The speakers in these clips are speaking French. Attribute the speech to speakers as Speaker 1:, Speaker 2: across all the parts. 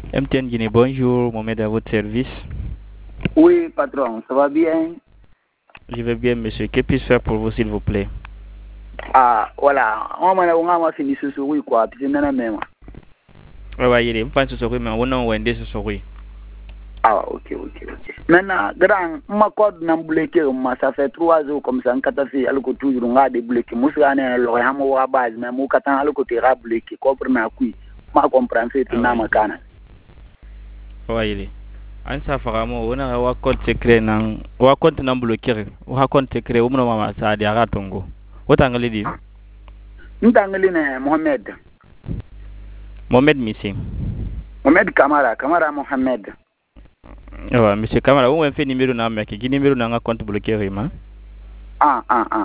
Speaker 1: MTN Guinée, bonjour, Mohamed à votre service.
Speaker 2: Oui, patron, ça va bien?
Speaker 1: Je vais bien, monsieur. Que puis-je faire pour vous, s'il vous plaît?
Speaker 2: Ah, voilà. On m'a fini ce soir, oui, quoi. Puis c'est même.
Speaker 1: Ouais, il est pas ce soir, mais on a un ce soir.
Speaker 2: Ah, ok. Maintenant, grand, ma code n'a bloqué, ça fait 3 jours comme ça, en catastrophe, alors que toujours on a débloqué. Moi, je suis allé à la base, mais moi, quand on a le côté bloqué, comprenez quoi? Ma comprendre, c'est une amacana.
Speaker 1: Ouais, il est. An safara mo wona wa compte secret nan wa compte nan bloquer wa compte secret wo mama sa di aga tongo wota ngali di
Speaker 2: N'tangali ne
Speaker 1: Mohamed Missi.
Speaker 2: Mohamed Kamara Mohamed.
Speaker 1: Ouais, monsieur Kamara wo fait numéro na mec ki numéro na nga compte bloquer ma
Speaker 2: Ah.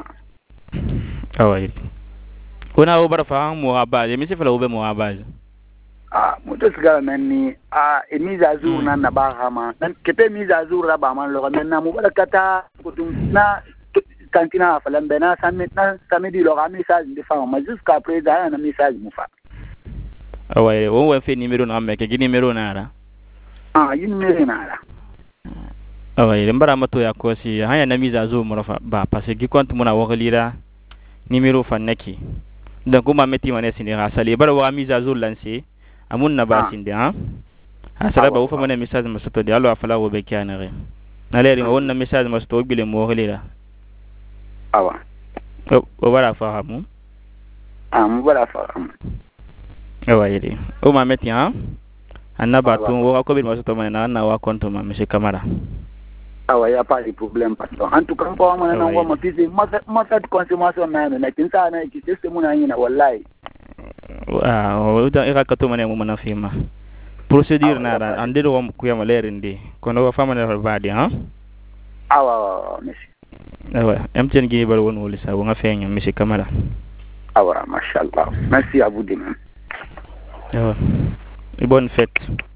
Speaker 1: Ah ouais. Wona wo bara fa mo abage monsieur fala wo be mo abage.
Speaker 2: Ah, mutu sigara menni mise à jour na bahama nan kete mise à jour ra ba man lo menna mu bala kata kutum na kantina falan bena samedi lo ga message de fa ma jusqu'à présent na message mu fa.
Speaker 1: Ah ouais, wo fait numéro na mec ki numéro na ra.
Speaker 2: Ah, yin mere na ra.
Speaker 1: Ah ouais, mbara mato ya ko si hanya na mise à jour mo fa ba parce que compte mo na wo lira numéro fa naki. Donc ma meti mané sinira sali bara wa mise à jour lancé amun na basinde ha asala ba ufa mana message masoto di alo afala wo be kyanare na leri wonna message masoto bile mo helira
Speaker 2: Awa
Speaker 1: o bara fahamu
Speaker 2: mu bara fahamu
Speaker 1: awa yiri o ma meti ha annaba tun wo ko bil masoto mana na wa konto ma monsieur Kamara
Speaker 2: awa ya pas de problème patron en tout cas ko mana na ngoma pisi ma fait consommation na kinsa na ki system na yina wallahi
Speaker 1: o da ira kato mana mo mana fima procédure na ande do ko yama lerinde kono wa famana vadi ha
Speaker 2: awa merci
Speaker 1: awa MTN Guinée bar won woli sa wo nga feñu monsieur Kamara
Speaker 2: awa machallah merci à vous demain
Speaker 1: awa et bonne fête.